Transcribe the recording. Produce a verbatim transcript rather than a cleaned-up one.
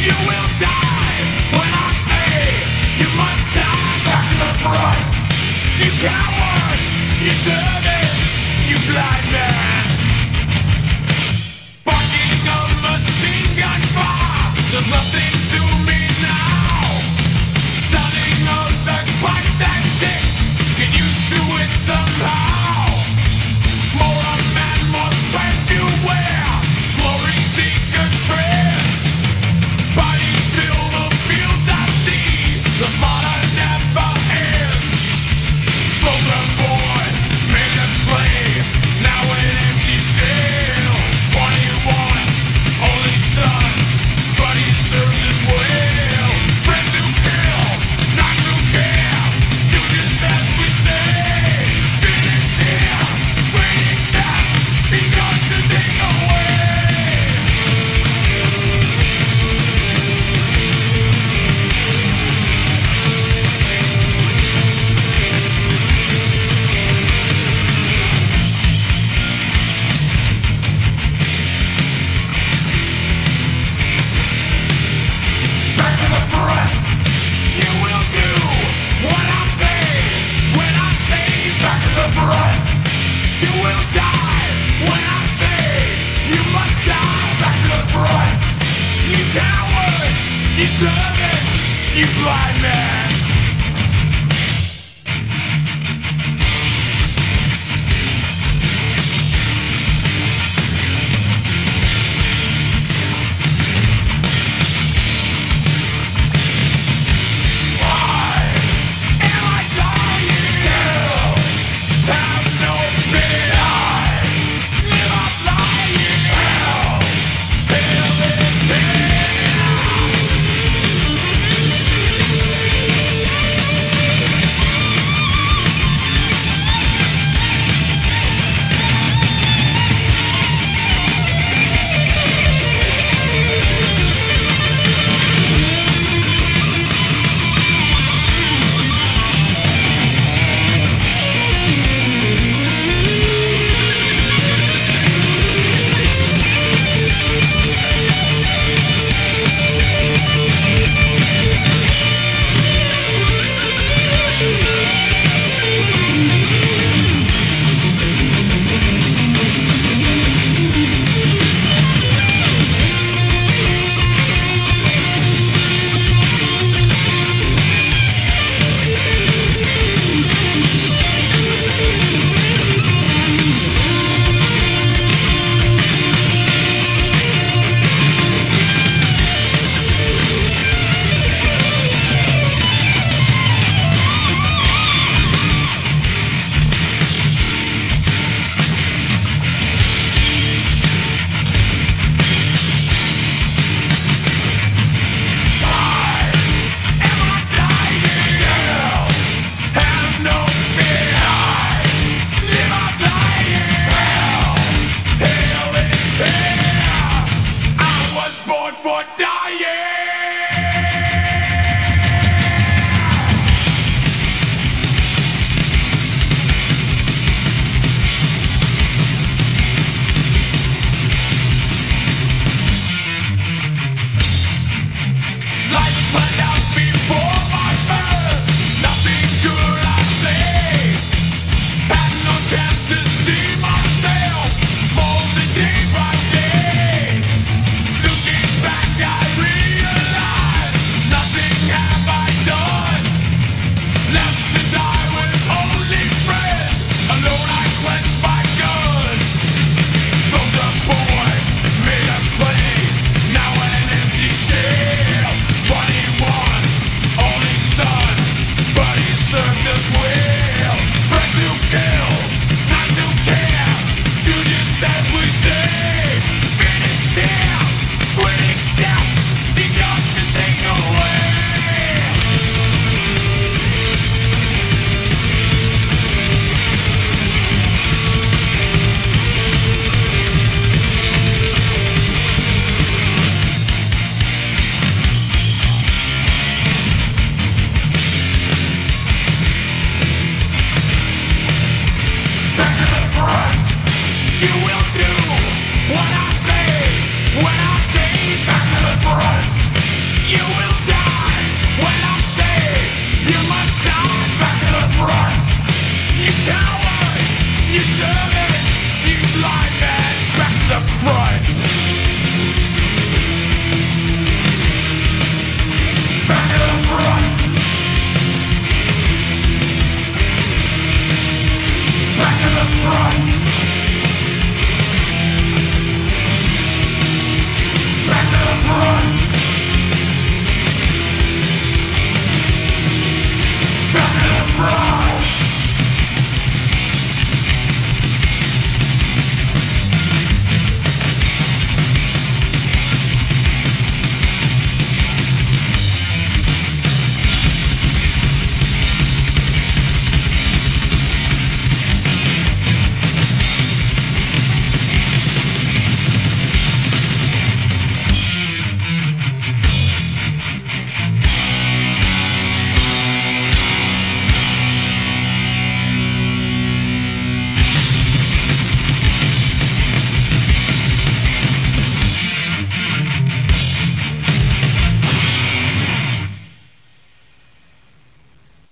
You will die when I say you must die. Back to the front, you coward, you servant, you blind man. Barking a machine gun fire, there's nothing to me now. Sounding of the pipe that ticks, get used to it somehow. More a man must pants you wear, glory seeker trends. Bodies fill the fields I see, the slaughter never ends. Soldier boy, made us play, now an empty cell. Twenty-one, only son, but he served his well. Friends who kill, not to care, do just as we say. Finish him, waiting death, he comes to take away. Back to the front, you will do what I say. When I say back to the front, you will die. When I say you must die. Back to the front, you coward, you servant, you blind man. Why am I dying? You have no fear. Live up lying. Hell, hell is here. I was born for dying.